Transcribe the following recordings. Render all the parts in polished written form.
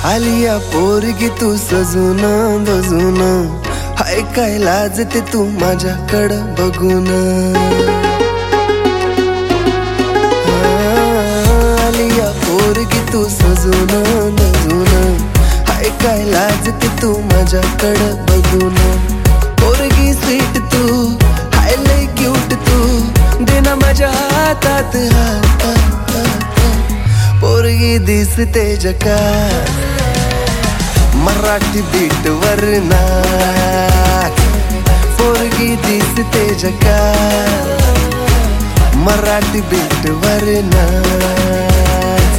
आलिया पोरगी तू सजून दजून, हाय काय लाजते तू माझ्याकडं बघून. आलिया पोरगी तू सजून दजून, हाय काय लाजते तू माझ्याकडं बघून. पोरगी स्वीट तू, हाय लय क्यूट तू, देना माझ्या हातात हात. पोरगी दिसते जगात मराठी बीट वर नाच. पोरगी दिसते जगात मराठी बीट वर नाच.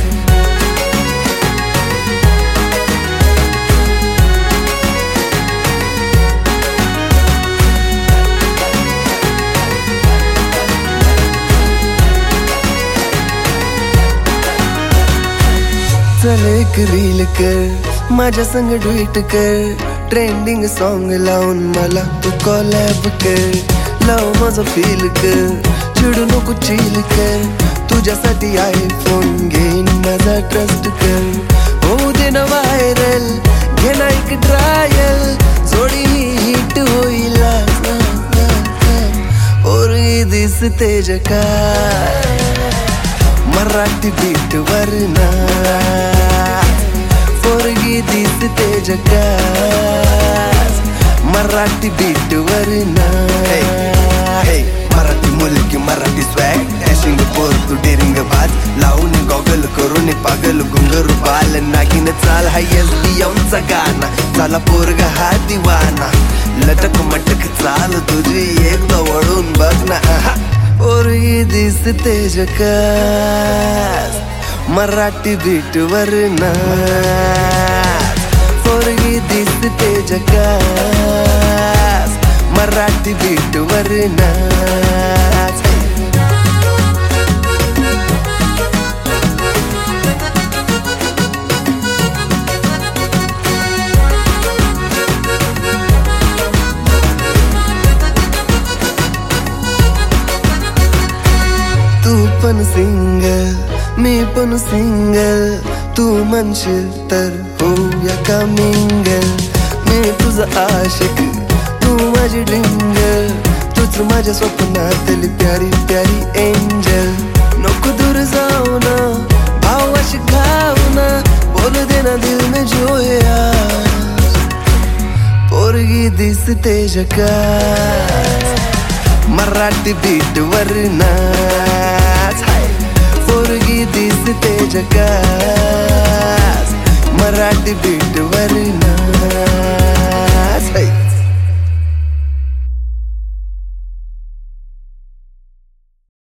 चल एक रील कर, माझ्या संग ट्वीट कर, ट्रेंडिंग सॉन्ग लावून मला तू कोलॅब कर. लाव माझं फील कर, चिडू नको चिल कर, तुझ्यासाठी आयफोन घेईन माझा ट्रस्ट कर. होऊ दे ना व्हायरल, घे ना एक ट्रायल, जोडी हिट होईल. पोरगी दिसते जगात मराठी बीट वर नाच. पोरगी दिसते जगात मराठी बीट वर नाच. मराठी मुलगी मराठी स्वॅग, डॅशिंग पोर तू डेरिंग बाज, लावून गॉगल करून पागल घुंगरू बाल नागिन चाल. हाय एसडीएमचा गाणा, चाला पोरगा हा दिवाना, लटक मटक चाल तुझी एकदा वळून बघ ना. पोरगी दिसते जगात मराठी बीट वर नाच. पोरगी दिसते जगात मराठी बीट वर नाच. तू पण सिंगल, मी पण सिंगल, तू म्हणशील तर होऊया का मिंगल. मी तुझा आशिक, तू माझी ड्रिंगल, तूच माझ्या स्वप्नातली प्यारी प्यारी एंजल. नको दूर जाऊ ना, भावाशी खाऊ ना, बोल देना दिल में जो है. पोरगी दिसते जगात मराठी बीट वर नाच. पोरगी दिसते जगात मराठी बीट वर नाच.